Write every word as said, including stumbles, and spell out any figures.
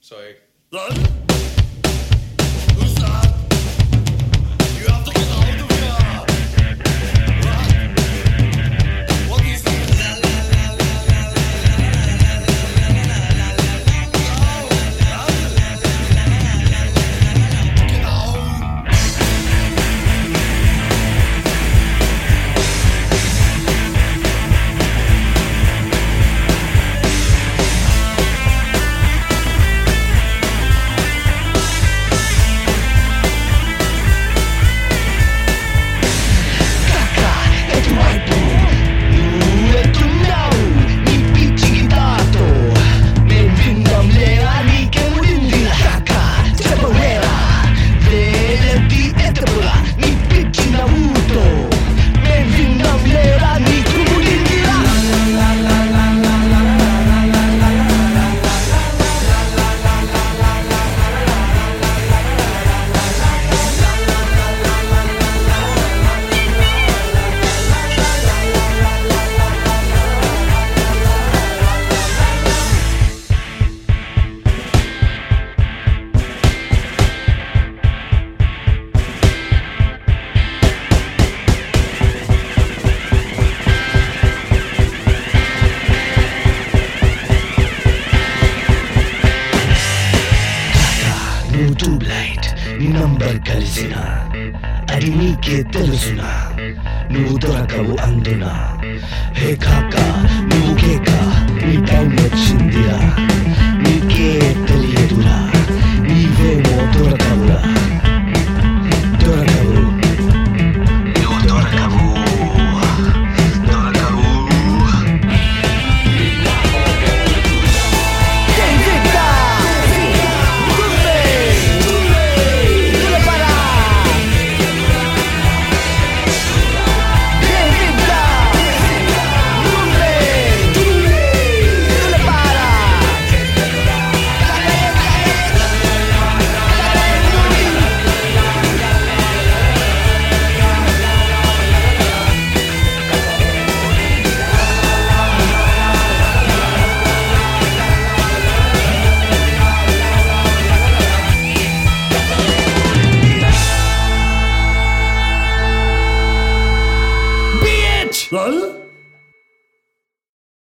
Sorry. Who's that? You have to get out of here! What? What is it? La la la la la Get out! Too blind నీ number కలిసిన అది నీకే తెలుసునా నువ్వు దొరకవు అందునా హే కాక నువ్వు కేక నీ టైం వచ్చిందిరా